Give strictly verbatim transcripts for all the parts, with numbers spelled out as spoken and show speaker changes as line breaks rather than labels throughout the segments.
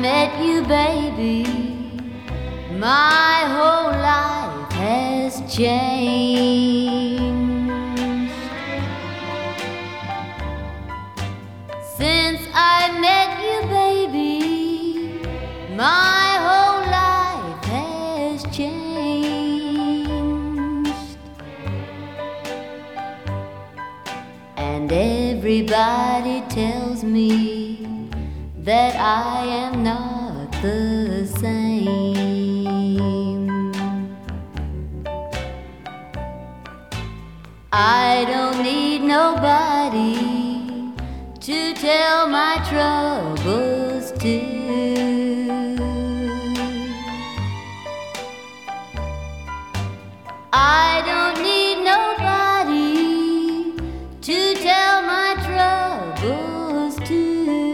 met you, baby, my whole life has changed. Since I met you, baby, my whole life has changed. And everybody tells me that I am not the same. I don't need nobody to tell my troubles to. I don't need nobody to tell my troubles to.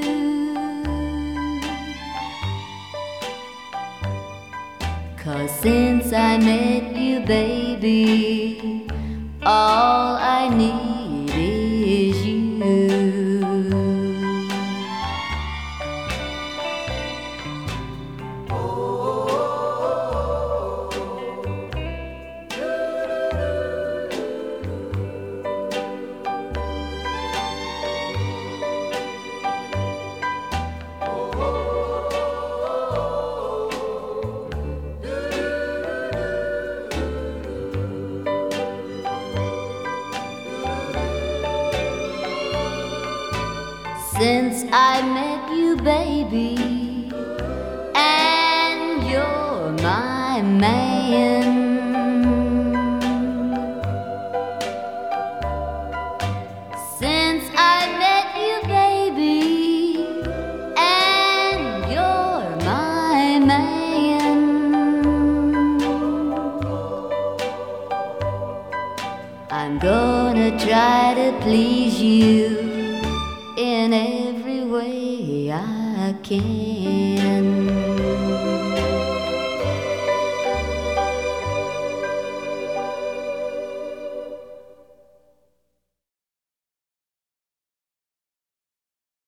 Cause since I met you, baby, all I need is you. Since I met you, baby, and you're my man. Since I met you, baby, and you're my man. I'm gonna try to please you in every way I can.